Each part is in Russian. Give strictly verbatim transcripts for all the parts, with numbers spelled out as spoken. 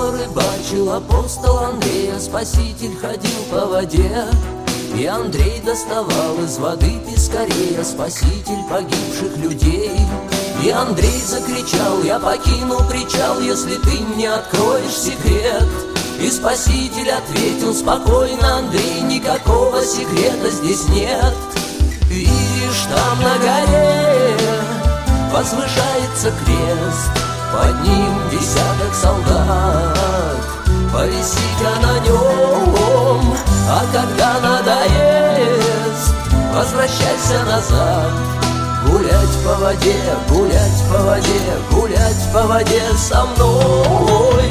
Снова рыбачил апостол Андрей, а Спаситель ходил по воде. И Андрей доставал из воды пескарей, а Спаситель погибших людей. И Андрей закричал: я покину причал, если ты мне откроешь секрет. И Спаситель ответил спокойно: Андрей, никакого секрета здесь нет. Видишь, там на горе возвышается крест, под ним десяток солдат, повиси-ка на нем. А когда надоест, возвращайся назад. Гулять по воде, гулять по воде, гулять по воде со мной.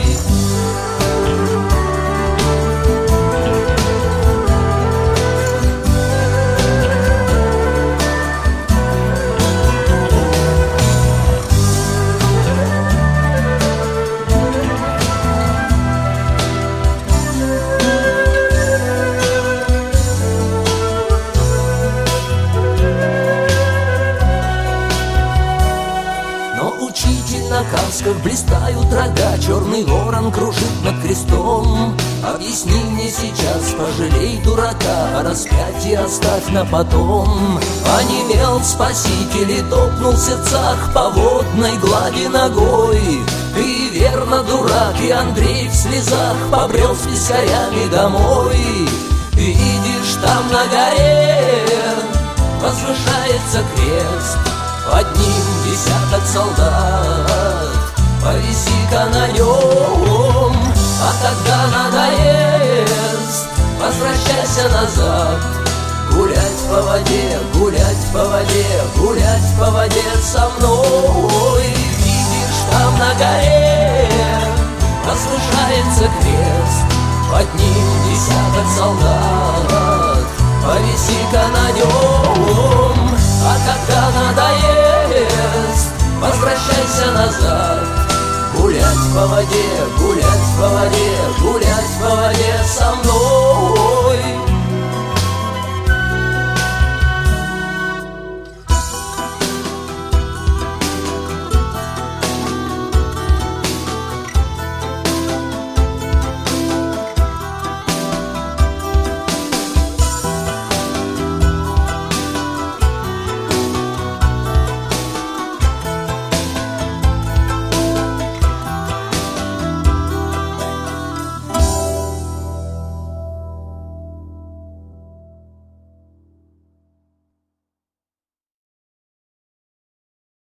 На касках блистают рога, черный ворон кружит над крестом. Объясни мне сейчас, пожалей дурака, а распятие оставь на потом. Онемел Спаситель и топнул в сердцах по водной глади ногой. Ты верно дурак, и Андрей в слезах побрел с пескарями домой. Видишь, там на горе возвышается крест, под ним десяток солдат, повиси-ка на нем. А когда надоест, возвращайся назад. Гулять по воде, гулять по воде, гулять по воде со мной. Видишь, там на горе возвышается крест, под ним десяток солдат, повиси-ка на нем. А когда надоест, возвращайся назад. Гулять по воде, гулять по воде, гулять по воде со мной.